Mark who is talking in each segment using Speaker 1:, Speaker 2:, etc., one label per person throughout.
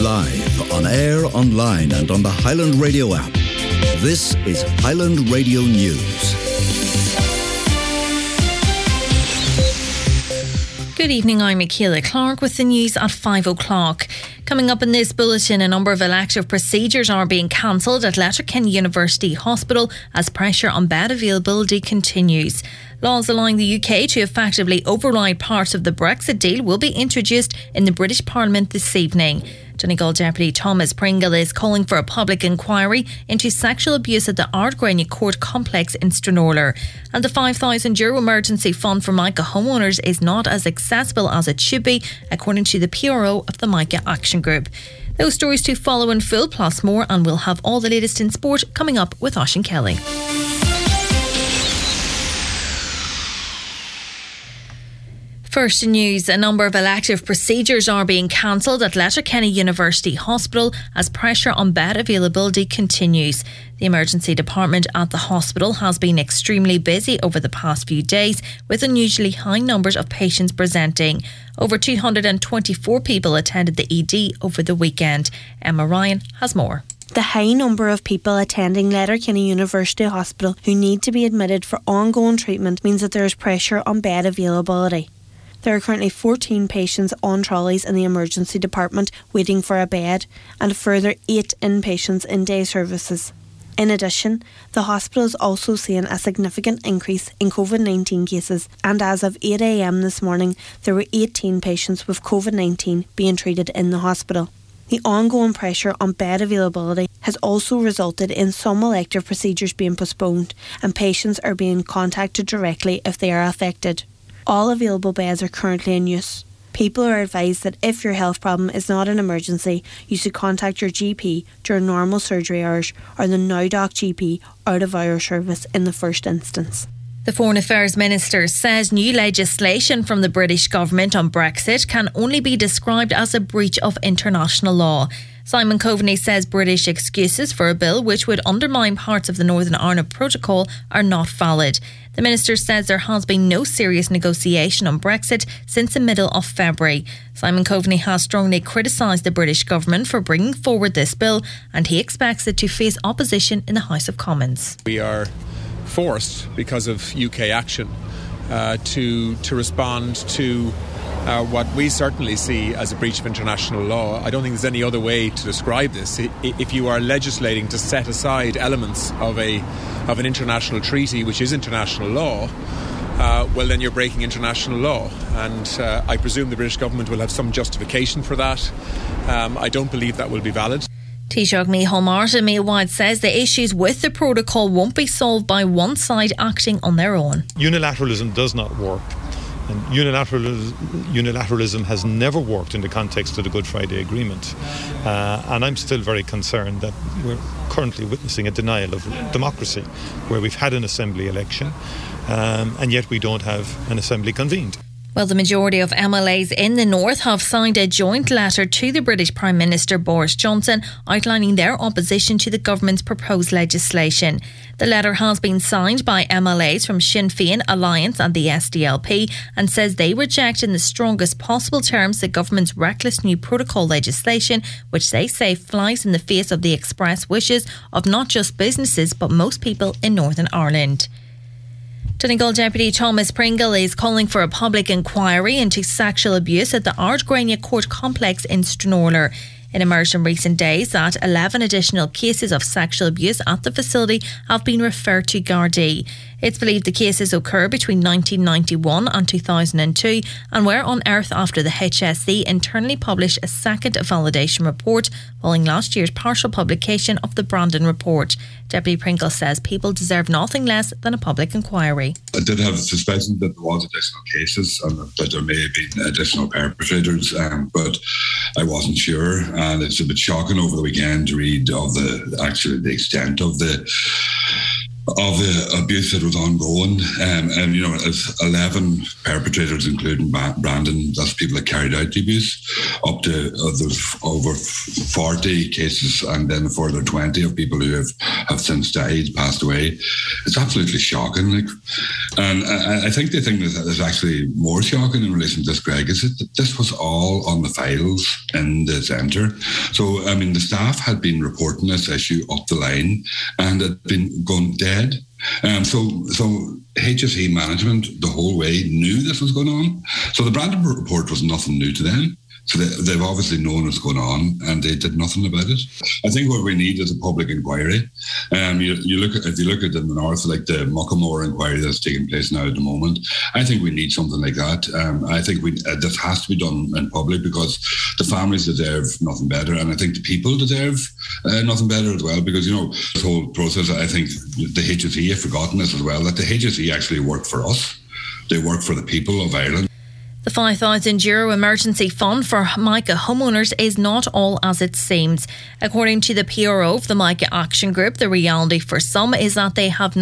Speaker 1: Live, on air, online and on the Highland Radio app. This is Highland Radio News.
Speaker 2: Good evening, I'm Michaela Clark with the news at 5 o'clock. Coming up in this bulletin, a number of elective procedures are being cancelled at Letterkenny University Hospital as pressure on bed availability continues. Laws allowing the UK to effectively override parts of the Brexit deal will be introduced in the British Parliament this evening. Donegal Deputy Thomas Pringle is calling for a public inquiry into sexual abuse at the Ardgrania Court complex in Stranorlar. And the €5,000 emergency fund for Micah homeowners is not as accessible as it should be, according to the PRO of the Micah Action Group. Those stories to follow in full, plus more, and we'll have all the latest in sport coming up with Oisín Kelly. First news, a number of elective procedures are being cancelled at Letterkenny University Hospital as pressure on bed availability continues. The emergency department at the hospital has been extremely busy over the past few days, with unusually high numbers of patients presenting. Over 224 people attended the ED over the weekend. Emma Ryan has more.
Speaker 3: The high number of people attending Letterkenny University Hospital who need to be admitted for ongoing treatment means that there is pressure on bed availability. There are currently 14 patients on trolleys in the emergency department waiting for a bed, and a further 8 inpatients in day services. In addition, the hospital is also seeing a significant increase in COVID-19 cases, and as of 8 a.m. this morning, there were 18 patients with COVID-19 being treated in the hospital. The ongoing pressure on bed availability has also resulted in some elective procedures being postponed, and patients are being contacted directly if they are affected. All available beds are currently in use. People are advised that if your health problem is not an emergency, you should contact your GP during normal surgery hours or the NowDoc GP out of hour service in the first instance.
Speaker 2: The Foreign Affairs Minister says new legislation from the British government on Brexit can only be described as a breach of international law. Simon Coveney says British excuses for a bill which would undermine parts of the Northern Ireland Protocol are not valid. The Minister says there has been no serious negotiation on Brexit since the middle of February. Simon Coveney has strongly criticised the British government for bringing forward this bill, and he expects it to face opposition in the House of Commons.
Speaker 4: We are forced, because of UK action, to respond to what we certainly see as a breach of international law. I don't think there's any other way to describe this. If you are legislating to set aside elements of an international treaty, which is international law, well, then you're breaking international law. And I presume the British government will have some justification for that. I don't believe that will be valid.
Speaker 2: Taoiseach Micheál Martin meanwhile says the issues with the protocol won't be solved by one side acting on their own.
Speaker 5: Unilateralism does not work. And unilateralism has never worked in the context of the Good Friday Agreement. And I'm still very concerned that we're currently witnessing a denial of democracy, where we've had an assembly election, and yet we don't have an assembly convened.
Speaker 2: Well, the majority of MLAs in the North have signed a joint letter to the British Prime Minister Boris Johnson outlining their opposition to the government's proposed legislation. The letter has been signed by MLAs from Sinn Féin, Alliance and the SDLP and says they reject in the strongest possible terms the government's reckless new protocol legislation, which they say flies in the face of the express wishes of not just businesses but most people in Northern Ireland. Donegal Deputy Thomas Pringle is calling for a public inquiry into sexual abuse at the Ardgrania Court complex in Stranorlar. It emerged in recent days that 11 additional cases of sexual abuse at the facility have been referred to Gardaí. It's believed the cases occurred between 1991 and 2002 and were unearthed after the HSE internally published a second validation report following last year's partial publication of the Brandon report. Deputy Pringle says people deserve nothing less than a public inquiry.
Speaker 6: I did have suspicion that there was additional cases and that there may have been additional perpetrators, but I wasn't sure. And it's a bit shocking over the weekend to read of the extent of the abuse that was ongoing. As 11 perpetrators, including Brandon, that's people that carried out the abuse. up to there's over 40 cases, and then a further 20 of people who have since died, passed away. It's absolutely shocking. And I think the thing that is actually more shocking in relation to this, Greg, is that this was all on the files in the centre. So, I mean, the staff had been reporting this issue up the line and had been gone dead. So HSE management the whole way knew this was going on. So the Brandon report was nothing new to them. So they've obviously known what's going on, and they did nothing about it. I think what we need is a public inquiry. If you look at in the north, like the Muckamore inquiry that's taking place now at the moment, I think we need something like that. I think this has to be done in public, because the families deserve nothing better, and I think the people deserve nothing better as well. Because this whole process, I think the HSE have forgotten this as well, that the HSE actually work for us. They work for the people of Ireland.
Speaker 2: The €5,000 emergency fund for Mica homeowners is not all as it seems. According to the PRO of the Mica Action Group, the reality for some is that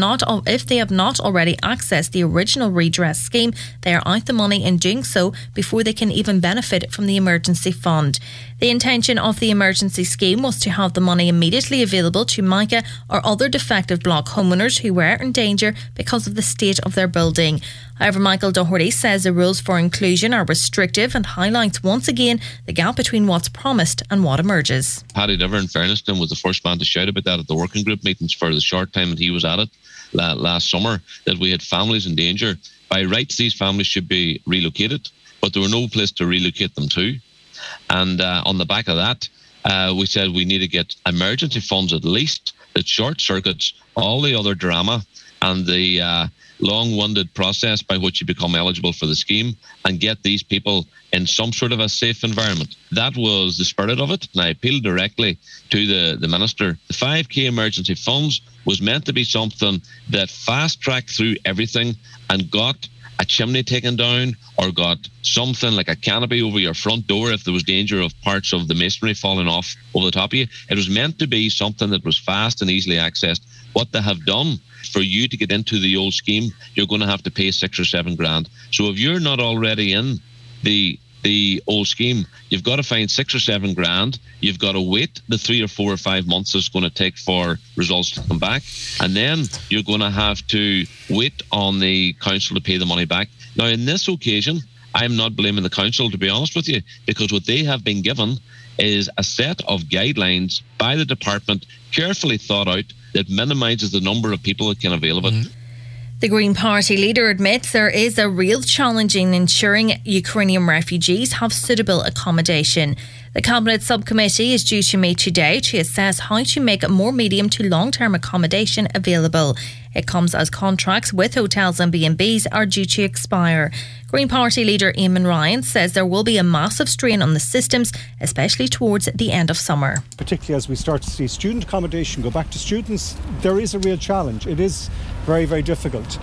Speaker 2: if they have not already accessed the original redress scheme, they are out the money in doing so before they can even benefit from the emergency fund. The intention of the emergency scheme was to have the money immediately available to Mica or other defective block homeowners who were in danger because of the state of their building. However, Michael Doherty says the rules for inclusion are restrictive and highlights once again the gap between what's promised and what emerges.
Speaker 7: Paddy Diver, in fairness to him, was the first man to shout about that at the working group meetings for the short time that he was at it last summer, that we had families in danger. By rights, these families should be relocated, but there were no place to relocate them to. And on the back of that, we said we need to get emergency funds at least that short circuits all the other drama and the long-winded process by which you become eligible for the scheme, and get these people in some sort of a safe environment. That was the spirit of it, and I appealed directly to the Minister. The 5k emergency funds was meant to be something that fast-tracked through everything and got a chimney taken down or got something like a canopy over your front door if there was danger of parts of the masonry falling off over the top of you. It was meant to be something that was fast and easily accessed. What they have done, for you to get into the old scheme, you're going to have to pay $6,000 or $7,000. So if you're not already in the old scheme, you've got to find $6,000 or $7,000. You've got to wait the 3 or 4 or 5 months it's going to take for results to come back, and then you're going to have to wait on the council to pay the money back. Now, in this occasion, I'm not blaming the council, to be honest with you, because what they have been given is a set of guidelines by the department, carefully thought out, that minimises the number of people that can avail of it.
Speaker 2: The Green Party leader admits there is a real challenge in ensuring Ukrainian refugees have suitable accommodation. The Cabinet Subcommittee is due to meet today to assess how to make more medium to long-term accommodation available. It comes as contracts with hotels and B&Bs are due to expire. Green Party leader Eamon Ryan says there will be a massive strain on the systems, especially towards the end of summer.
Speaker 8: Particularly as we start to see student accommodation go back to students, there is a real challenge. It is very, very difficult.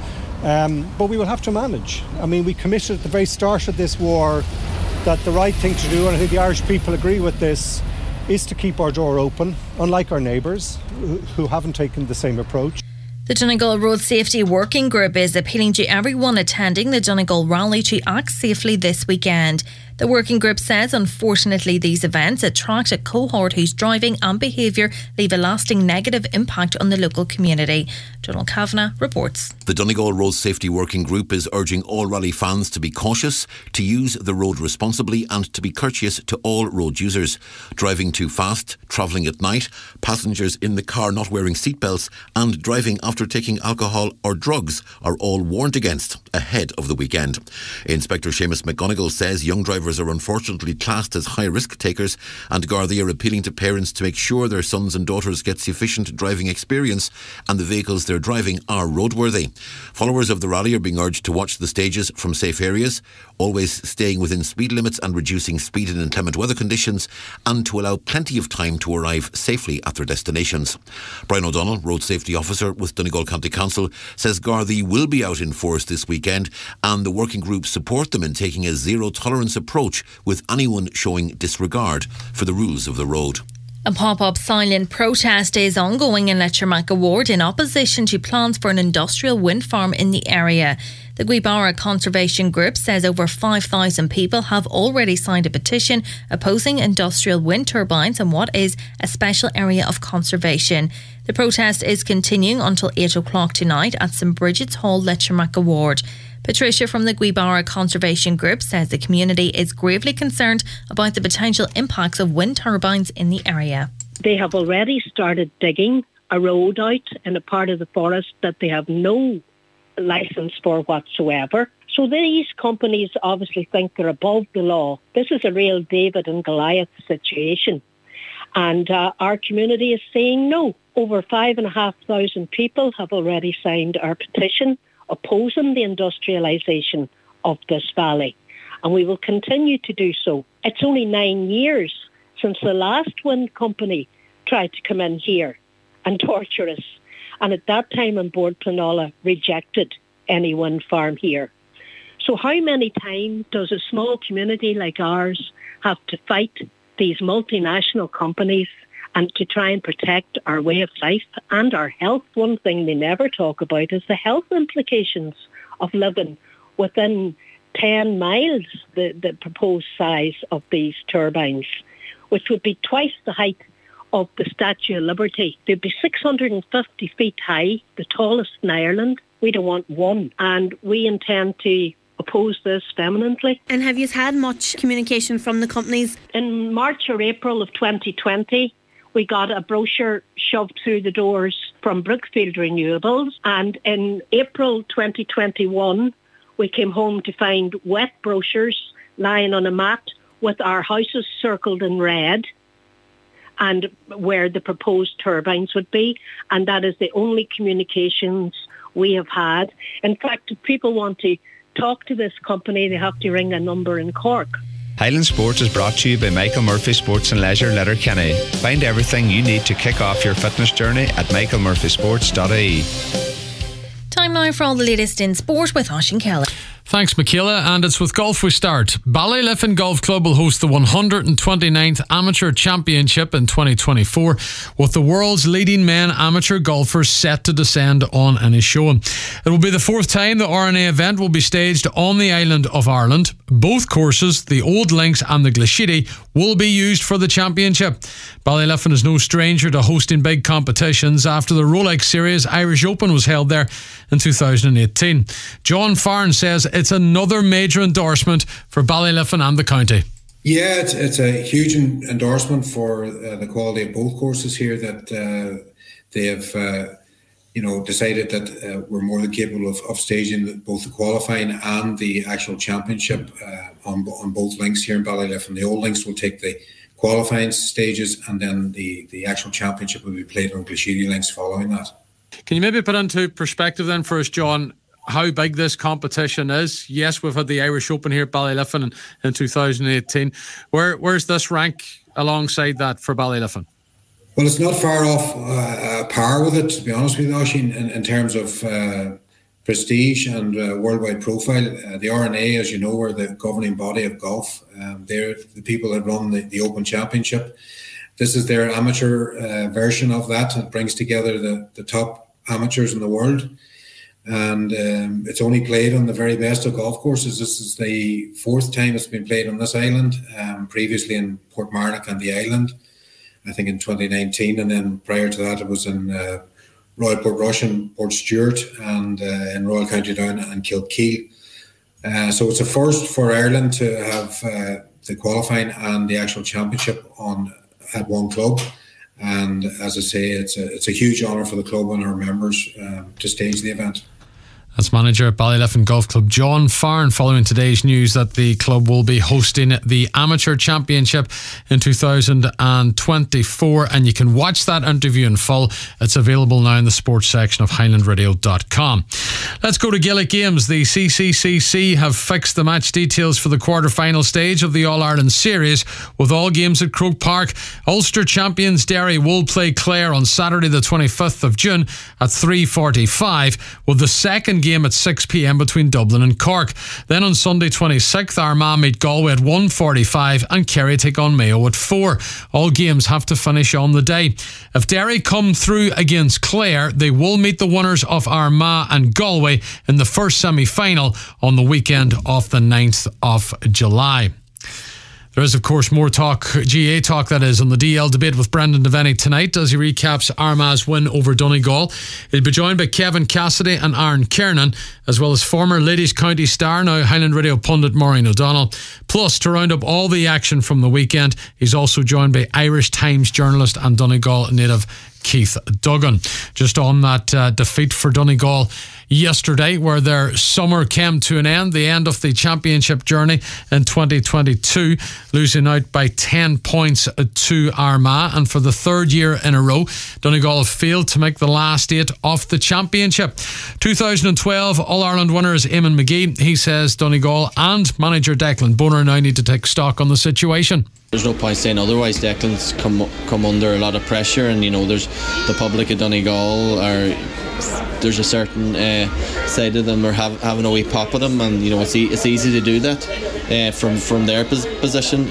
Speaker 8: But we will have to manage. I mean, we committed at the very start of this war that the right thing to do, and I think the Irish people agree with this, is to keep our door open, unlike our neighbours who haven't taken the same approach.
Speaker 2: The Donegal Road Safety Working Group is appealing to everyone attending the Donegal rally to act safely this weekend. The working group says, unfortunately, these events attract a cohort whose driving and behaviour leave a lasting negative impact on the local community. Donald Kavanagh reports.
Speaker 9: The Donegal Road Safety Working Group is urging all rally fans to be cautious, to use the road responsibly and to be courteous to all road users. Driving too fast, travelling at night, passengers in the car not wearing seatbelts and driving after taking alcohol or drugs are all warned against ahead of the weekend. Inspector Seamus McGonigal says young drivers are unfortunately classed as high-risk takers, and Gardaí are appealing to parents to make sure their sons and daughters get sufficient driving experience and the vehicles they're driving are roadworthy. Followers of the rally are being urged to watch the stages from safe areas, always staying within speed limits and reducing speed in inclement weather conditions, and to allow plenty of time to arrive safely at their destinations. Brian O'Donnell, Road Safety Officer with Donegal County Council, says Gardaí will be out in force this weekend, and the working group support them in taking a zero-tolerance approach with anyone showing disregard for the rules of the road.
Speaker 2: A pop-up silent protest is ongoing in Letchermack Ward in opposition to plans for an industrial wind farm in the area. The Guibara Conservation Group says over 5,000 people have already signed a petition opposing industrial wind turbines in what is a special area of conservation. The protest is continuing until 8 o'clock tonight at St Bridget's Hall, Letchermack Ward. Patricia from the Guibara Conservation Group says the community is gravely concerned about the potential impacts of wind turbines in the area.
Speaker 10: They have already started digging a road out in a part of the forest that they have no licence for whatsoever. So these companies obviously think they're above the law. This is a real David and Goliath situation. And our community is saying no. Over 5,500 people have already signed our petition opposing the industrialisation of this valley. And we will continue to do so. It's only 9 years since the last wind company tried to come in here and torture us. And at that time, on board Planola rejected any wind farm here. So how many times does a small community like ours have to fight these multinational companies and to try and protect our way of life and our health? One thing they never talk about is the health implications of living within 10 miles, the proposed size of these turbines, which would be twice the height of the Statue of Liberty. They'd be 650 feet high, the tallest in Ireland. We don't want one, and we intend to oppose this vehemently.
Speaker 3: And have you had much communication from the companies?
Speaker 10: In March or April of 2020, we got a brochure shoved through the doors from Brookfield Renewables, and in April 2021, we came home to find wet brochures lying on a mat with our houses circled in red and where the proposed turbines would be, and that is the only communications we have had. In fact, if people want to talk to this company, they have to ring a number in Cork.
Speaker 11: Highland Sports is brought to you by Michael Murphy Sports and Leisure, Letterkenny. Find everything you need to kick off your fitness journey at michaelmurphysports.ie.
Speaker 2: Time now for all the latest in sport with Oisín Kelly.
Speaker 12: Thanks, Michaela. And it's with golf we start. Ballyliffin Golf Club will host the 129th Amateur Championship in 2024, with the world's leading men amateur golfers set to descend on any show. It will be the fourth time the RNA event will be staged on the island of Ireland. Both courses, the Old Links and the Glashidi, will be used for the championship. Ballyliffin is no stranger to hosting big competitions. After the Rolex Series, Irish Open was held there in 2018. John Farn says it's another major endorsement for Ballyliffin and the county.
Speaker 13: Yeah, it's a huge endorsement for the quality of both courses here, that they have decided that we're more than capable of staging both the qualifying and the actual championship on both links here in Ballyliffin. The Old Links will take the qualifying stages, and then the actual championship will be played on Glashidi Links following that.
Speaker 12: Can you maybe put into perspective then for us, John, how big this competition is? Yes, we've had the Irish Open here at Ballyliffin in 2018. Where's this rank alongside that for Ballyliffin?
Speaker 13: Well, it's not far off par with it, to be honest with you, Oisín, in terms of prestige and worldwide profile. The RNA, as you know, are the governing body of golf. They're the people that run the Open Championship. This is their amateur version of that. It brings together the top amateurs in the world. And it's only played on the very best of golf courses. This is the fourth time it's been played on this island, previously in Portmarnock and the island, I think in 2019. And then prior to that, it was in Royal Portrush and Portstewart, and in Royal County Down and Kilkeel. So it's a first for Ireland to have the qualifying and the actual championship at one club. And as I say, it's a huge honour for the club and our members to stage the event.
Speaker 12: That's manager at Ballyliffin Golf Club, John Farn, following today's news that the club will be hosting the Amateur Championship in 2024, and you can watch that interview in full. It's available now in the sports section of highlandradio.com. Let's go to Gaelic Games. The CCCC have fixed the match details for the quarter-final stage of the All-Ireland Series, with all games at Croke Park. Ulster champions Derry will play Clare on Saturday the 25th of June at 3:45, with the second game game at 6 p.m. between Dublin and Cork. Then on Sunday 26th, Armagh meet Galway at 1:45 and Kerry take on Mayo at 4. All games have to finish on the day. If Derry come through against Clare, they will meet the winners of Armagh and Galway in the first semi-final on the weekend of the 9th of July. There is, of course, more talk, GA talk that is, on the DL debate with Brendan Devaney tonight as he recaps Armagh's win over Donegal. He'll be joined by Kevin Cassidy and Aaron Kiernan, as well as former Ladies County star, now Highland Radio pundit Maureen O'Donnell. Plus, to round up all the action from the weekend, he's also joined by Irish Times journalist and Donegal native Keith Duggan. Just on that defeat for Donegal yesterday, where their summer came to an end, the end of the championship journey in 2022, losing out by 10 points to Armagh. And for the third year in a row, Donegal have failed to make the last 8 of the championship. 2012 All-Ireland winner is Eamon McGee. He says Donegal and manager Declan Bonner now need to take stock on the situation.
Speaker 14: There's no point saying otherwise. Declan's come under a lot of pressure, and there's the public of Donegal there's a certain side of them are having a wee pop at them, and it's easy to do that from their position.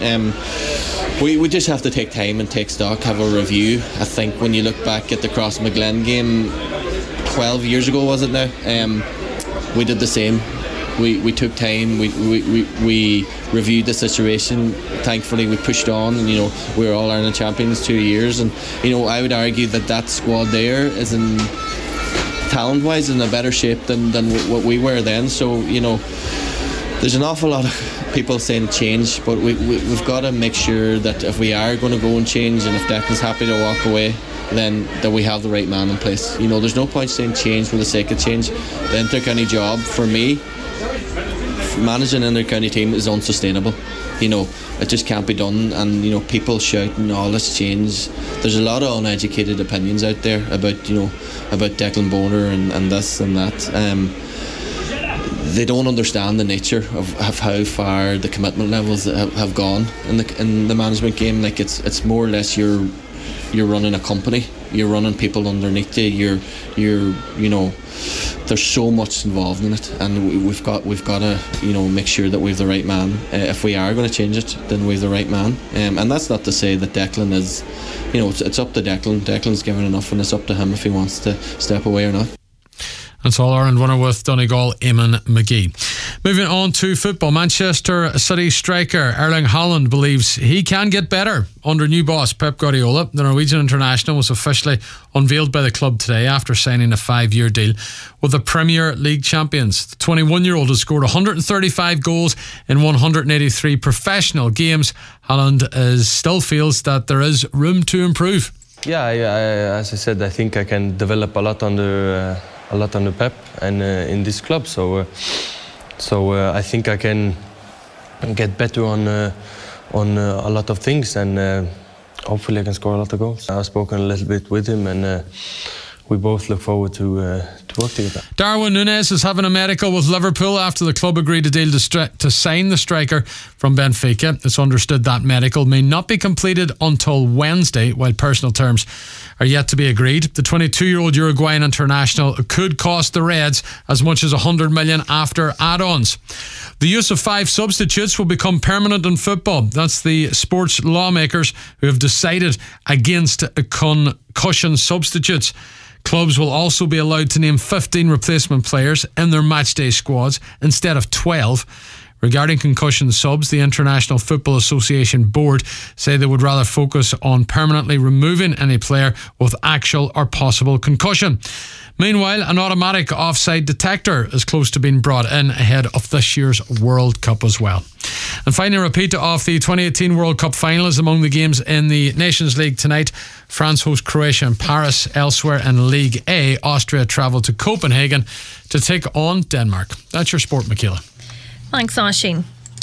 Speaker 14: We just have to take time and take stock, have a review. I think when you look back at the Crossmaglen game 12 years ago, was it now? We did the same. We took time, we reviewed the situation. Thankfully we pushed on, and we were All-Ireland champions 2 years, and I would argue that squad there is in talent-wise in a better shape than what we were then. So there's an awful lot of people saying change, but we've got to make sure that if we are going to go and change, and if Declan's happy to walk away, then that we have the right man in place. There's no point saying change for the sake of change. The inter-county job, for me, managing an inter-county team is unsustainable. It just can't be done, and people shouting all this change. There's a lot of uneducated opinions out there about Declan Bonner and this and that. They don't understand the nature of how far the commitment levels have gone in the management game. Like it's more or less you're running a company, you're running people underneath you, you're there's so much involved in it, and we've got to make sure that we've the right man. If we are going to change it, then we've the right man, and that's not to say that Declan is it's up to Declan. Declan's given enough, and it's up to him if he wants to step away or not.
Speaker 12: That's All-Ireland winner with Donegal, Eamon McGee. Moving on to football, Manchester City striker Erling Haaland believes he can get better under new boss Pep Guardiola. The Norwegian international was officially unveiled by the club today after signing a 5-year deal with the Premier League champions. The 21-year-old has scored 135 goals in 183 professional games. Haaland still feels that there is room to improve.
Speaker 15: Yeah, as I said, I think I can develop a lot under Pep and in this club. So I think I can get better on a lot of things, and hopefully I can score a lot of goals. I've spoken a little bit with him, and we both look forward to work together.
Speaker 12: Darwin Núñez is having a medical with Liverpool after the club agreed a deal to sign the striker from Benfica. It's understood that medical may not be completed until Wednesday, while personal terms are yet to be agreed. The 22-year-old Uruguayan international could cost the Reds as much as 100 million after add-ons. The use of 5 substitutes will become permanent in football. That's the sports lawmakers who have decided against concussion substitutes. Clubs will also be allowed to name 15 replacement players in their matchday squads instead of 12. Regarding concussion subs, the International Football Association board say they would rather focus on permanently removing any player with actual or possible concussion. Meanwhile, an automatic offside detector is close to being brought in ahead of this year's World Cup as well. And finally, a repeat of the 2018 World Cup final is among the games in the Nations League tonight. France host Croatia in Paris. Elsewhere in League A, Austria travel to Copenhagen to take on Denmark. That's your sport, Michaela.
Speaker 2: Thanks, Aishin.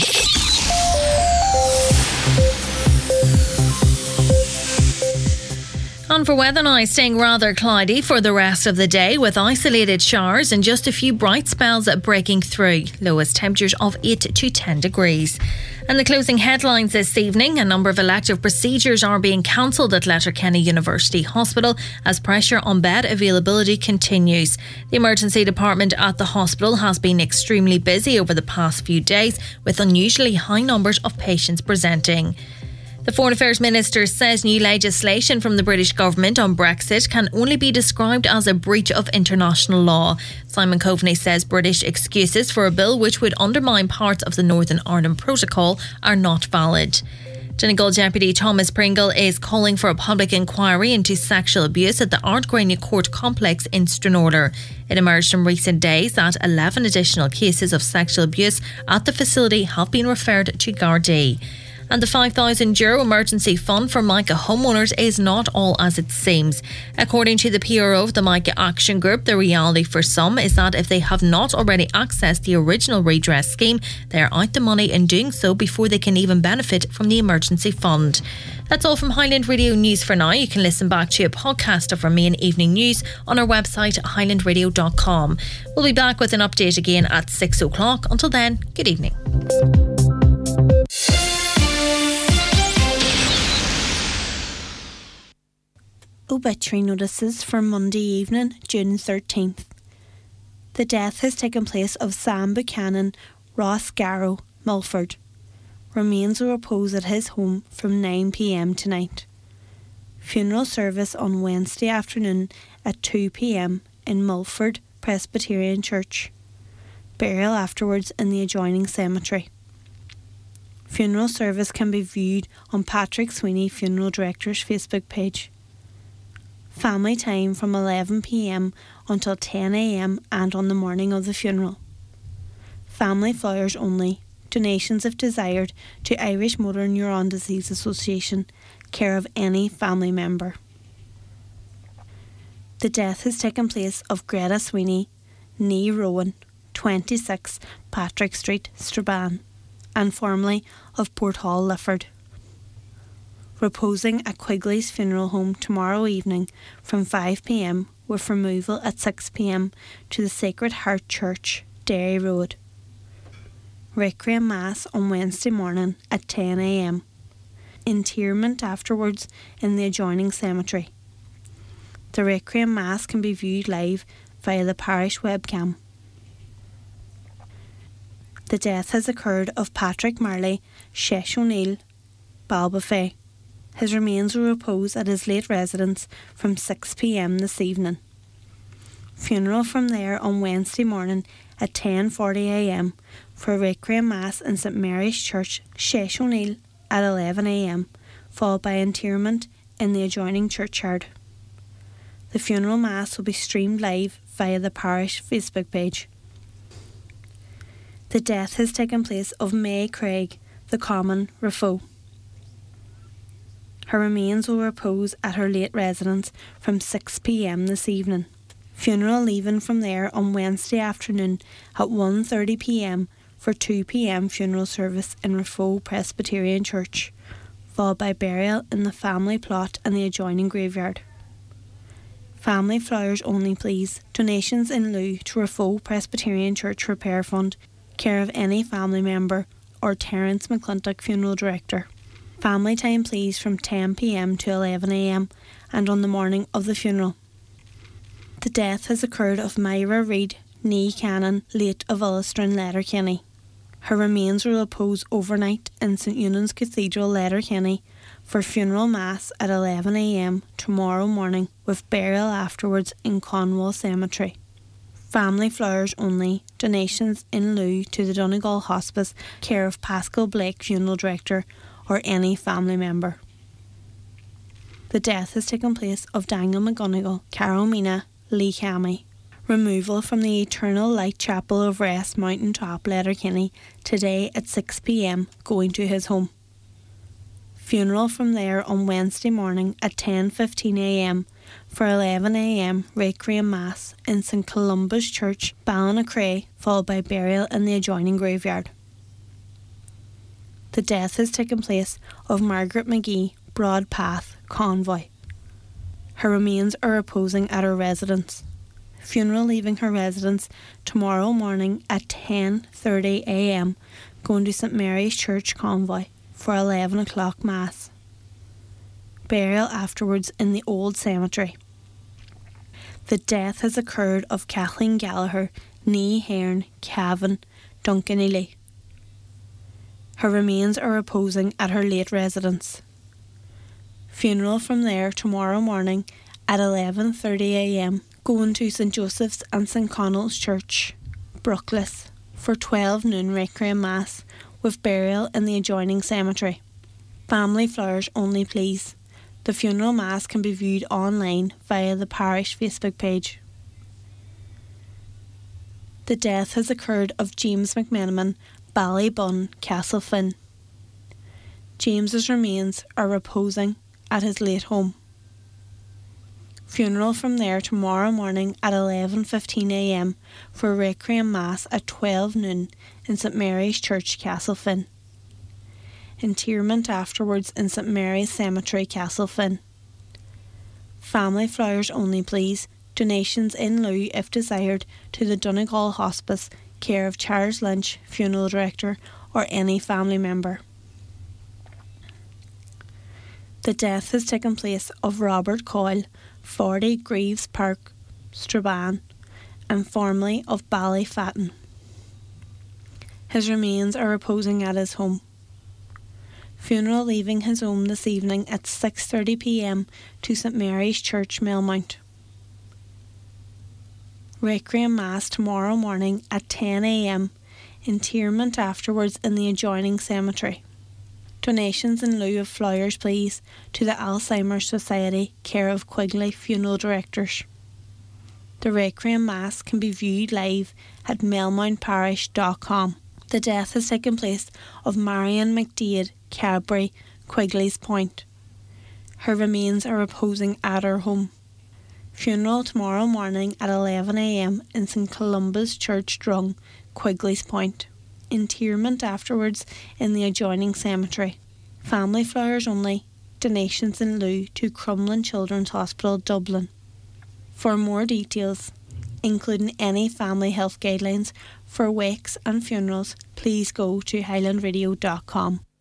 Speaker 2: On for weather now, staying rather cloudy for the rest of the day with isolated showers and just a few bright spells breaking through. Lowest temperatures of 8 to 10 degrees. And the closing headlines this evening: a number of elective procedures are being cancelled at Letterkenny University Hospital as pressure on bed availability continues. The emergency department at the hospital has been extremely busy over the past few days, with unusually high numbers of patients presenting. The Foreign Affairs Minister says new legislation from the British government on Brexit can only be described as a breach of international law. Simon Coveney says British excuses for a bill which would undermine parts of the Northern Ireland Protocol are not valid. Donegal Deputy Thomas Pringle is calling for a public inquiry into sexual abuse at the Ardgrania Court Complex in Stranorlar. It emerged in recent days that 11 additional cases of sexual abuse at the facility have been referred to Gardaí. And the €5,000 emergency fund for Micah homeowners is not all as it seems. According to the PRO of the Micah Action Group, the reality for some is that if they have not already accessed the original redress scheme, they are out the money in doing so before they can even benefit from the emergency fund. That's all from Highland Radio News for now. You can listen back to a podcast of our main evening news on our website highlandradio.com. We'll be back with an update again at 6 o'clock. Until then, good evening.
Speaker 3: Obituary notices for Monday evening, June 13th. The death has taken place of Sam Buchanan, Ross Garrow, Mulford. Remains will repose at his home from 9 p.m. tonight. Funeral service on Wednesday afternoon at 2 p.m. in Mulford Presbyterian Church. Burial afterwards in the adjoining cemetery. Funeral service can be viewed on Patrick Sweeney, Funeral Director's Facebook page. Family time from 11 p.m. until 10 a.m. and on the morning of the funeral. Family flowers only. Donations if desired to Irish Motor Neuron Disease Association, care of any family member. The death has taken place of Greta Sweeney, née Rowan, 26 Patrick Street, Strabane, and formerly of Porthall, Lifford. Reposing at Quigley's Funeral Home tomorrow evening from 5 p.m. with removal at 6 p.m. to the Sacred Heart Church, Derry Road. Requiem Mass on Wednesday morning at 10 a.m. Interment afterwards in the adjoining cemetery. The Requiem Mass can be viewed live via the parish webcam. The death has occurred of Patrick Marley, Shesh O'Neill, Balbafay. His remains will repose at his late residence from 6 p.m. this evening. Funeral from there on Wednesday morning at 10:40 a.m. for a Requiem Mass in St Mary's Church, Shesh O'Neill at 11 a.m, followed by interment in the adjoining churchyard. The funeral Mass will be streamed live via the parish Facebook page. The death has taken place of May Craig, the Common, Rafo. Her remains will repose at her late residence from 6 p.m. this evening. Funeral leaving from there on Wednesday afternoon at 1:30 p.m. for 2 p.m. funeral service in Rafo Presbyterian Church, followed by burial in the family plot and the adjoining graveyard. Family flowers only please. Donations in lieu to Rafo Presbyterian Church Repair Fund, care of any family member or Terence McClintock Funeral Director. Family time please from 10 p.m. to 11 a.m. and on the morning of the funeral. The death has occurred of Myra Reid, née Cannon, late of Illistrin, Letterkenny. Her remains will repose overnight in St Eunan's Cathedral, Letterkenny, for funeral Mass at 11 a.m. tomorrow morning with burial afterwards in Conwall Cemetery. Family flowers only. Donations in lieu to the Donegal Hospice, care of Pascal Blake, Funeral Director, or any family member. The death has taken place of Daniel McGonigal, Carol Mina, Lee Cammy. Removal from the Eternal Light Chapel of Rest, Mountain Top, Letterkenny, today at 6 p.m, going to his home. Funeral from there on Wednesday morning at 10:15 a.m. for 11 a.m. Requiem Mass in St Columba's Church, Ballinacray, followed by burial in the adjoining graveyard. The death has taken place of Margaret McGee, Broad Path, Convoy. Her remains are reposing at her residence. Funeral leaving her residence tomorrow morning at 10:30 a.m, going to St Mary's Church Convoy for 11 o'clock Mass. Burial afterwards in the Old Cemetery. The death has occurred of Kathleen Gallagher, née Hearn, Cavan, Duncanely. Her remains are reposing at her late residence. Funeral from there tomorrow morning at 11:30am, going to St Joseph's and St Connell's Church, Brooklis, for 12 noon Requiem Mass, with burial in the adjoining cemetery. Family flowers only, please. The funeral mass can be viewed online via the parish Facebook page. The death has occurred of James McMenamin, Ballybun, Castlefin. James's remains are reposing at his late home. Funeral from there tomorrow morning at 11:15am for Requiem Mass at 12 noon in St Mary's Church, Castlefin. Interment afterwards in St Mary's Cemetery, Castlefin. Family flowers only, please. Donations in lieu, if desired, to the Donegal Hospice, care of Charles Lynch, Funeral Director, or any family member. The death has taken place of Robert Coyle, 40 Greaves Park, Strabane, and formerly of Ballyfatton. His remains are reposing at his home. Funeral leaving his home this evening at 6:30pm to St Mary's Church, Melmount. Requiem Mass tomorrow morning at 10am. Interment afterwards in the adjoining cemetery. Donations in lieu of flowers, please, to the Alzheimer's Society, care of Quigley Funeral Directors. The Requiem Mass can be viewed live at melmountparish.com. The death has taken place of Marion McDade, Cadbury, Quigley's Point. Her remains are reposing at her home. Funeral tomorrow morning at 11am in St Columba's Church, Drung, Quigley's Point. Interment afterwards in the adjoining cemetery. Family flowers only. Donations in lieu to Crumlin Children's Hospital, Dublin. For more details, including any family health guidelines for wakes and funerals, please go to highlandradio.com.